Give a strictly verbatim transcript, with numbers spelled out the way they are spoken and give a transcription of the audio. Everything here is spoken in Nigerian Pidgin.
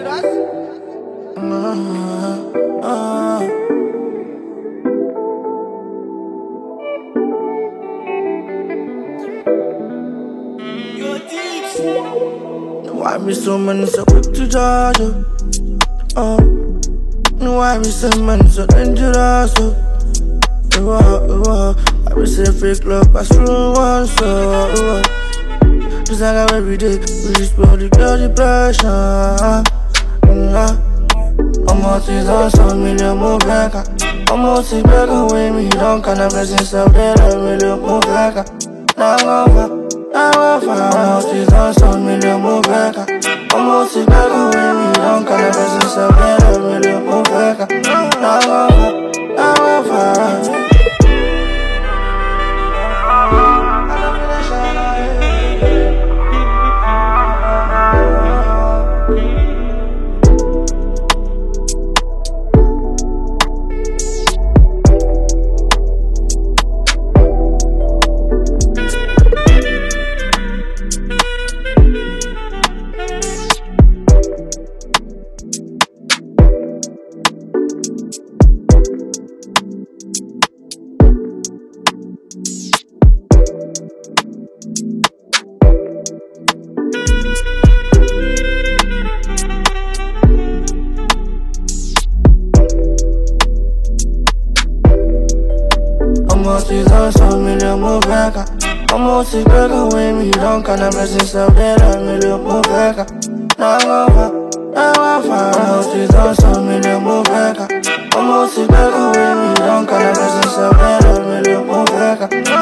Uh, uh. Why me so man so quick to judge you? Uh, why me so man so dangerous? Uh, uh, uh, I be say fake love pass through one so. Uh, Just like how every day we respond to blood depression. Uh, uh, I'm out is on some million move like a. I'm out is back away me don't kind of blessings up there like million move like a. Now I'm over. I'm out is on some million move like a. I'm out is back away me don't kind of blessings up there like million move like a. Now I'm over. I'm over. I'm out is on some million move like a. I'm out is back away me don't kind of blessings up there like million move like a. Now I'm over, now I'm far. I'm out is on some million move like a. I'm out is back away me don't kind of blessings up there like million move like a.